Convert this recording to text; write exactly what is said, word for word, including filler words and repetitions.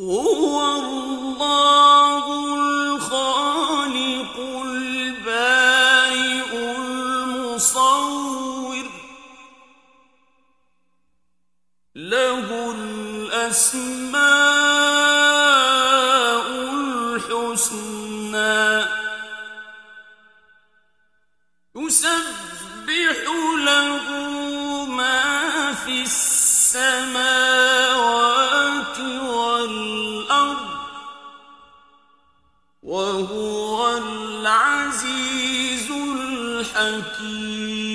هُوَ اللَّهُ الْخَالِقُ الْبَارِئُ الْمُصَوِّرُ لَهُ الْأَسْمَاءُ الْحُسْنَى يُسَبِّحُ لَهُ مَا فِي السَّمَاوَاتِ وَالْأَرْضِ وَهُوَ الْعَزِيزُ الْحَكِيمُ